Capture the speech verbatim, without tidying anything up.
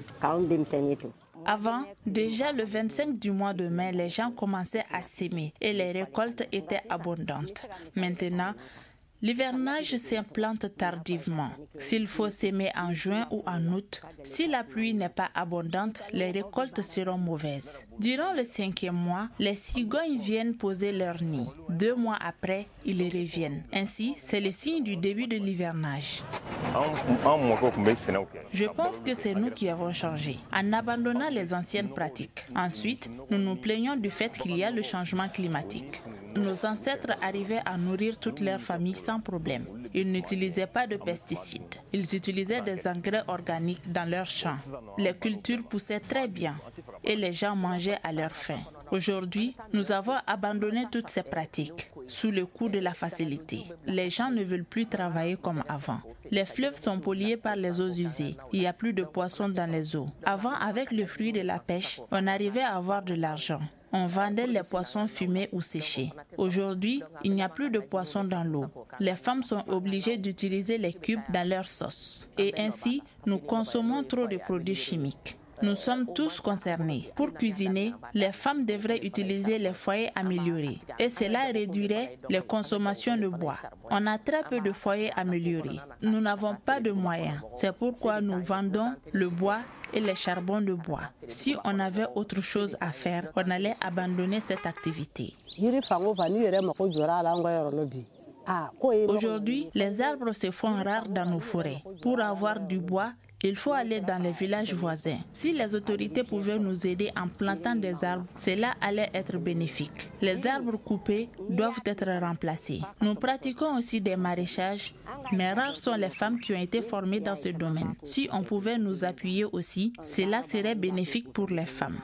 Avant, déjà le vingt-cinq du mois de mai, les gens commençaient à s'aimer et les récoltes étaient abondantes. Maintenant, l'hivernage s'implante tardivement. S'il faut s'aimer en juin ou en août, si la pluie n'est pas abondante, les récoltes seront mauvaises. Durant le cinquième mois, les cigognes viennent poser leur nid. Deux mois après, ils reviennent. Ainsi, c'est le signe du début de l'hivernage. Je pense que c'est nous qui avons changé, en abandonnant les anciennes pratiques. Ensuite, nous nous plaignons du fait qu'il y a le changement climatique. Nos ancêtres arrivaient à nourrir toute leur famille sans problème. Ils n'utilisaient pas de pesticides. Ils utilisaient des engrais organiques dans leurs champs. Les cultures poussaient très bien et les gens mangeaient à leur faim. Aujourd'hui, nous avons abandonné toutes ces pratiques sous le coup de la facilité. Les gens ne veulent plus travailler comme avant. Les fleuves sont pollués par les eaux usées. Il n'y a plus de poissons dans les eaux. Avant, avec le fruit de la pêche, on arrivait à avoir de l'argent. On vendait les poissons fumés ou séchés. Aujourd'hui, il n'y a plus de poissons dans l'eau. Les femmes sont obligées d'utiliser les cubes dans leur sauce. Et ainsi, nous consommons trop de produits chimiques. Nous sommes tous concernés. Pour cuisiner, les femmes devraient utiliser les foyers améliorés et cela réduirait les consommations de bois. On a très peu de foyers améliorés. Nous n'avons pas de moyens. C'est pourquoi nous vendons le bois et les charbons de bois. Si on avait autre chose à faire, on allait abandonner cette activité. Aujourd'hui, les arbres se font rares dans nos forêts. Pour avoir du bois, il faut aller dans les villages voisins. Si les autorités pouvaient nous aider en plantant des arbres, cela allait être bénéfique. Les arbres coupés doivent être remplacés. Nous pratiquons aussi des maraîchages, mais rares sont les femmes qui ont été formées dans ce domaine. Si on pouvait nous appuyer aussi, cela serait bénéfique pour les femmes.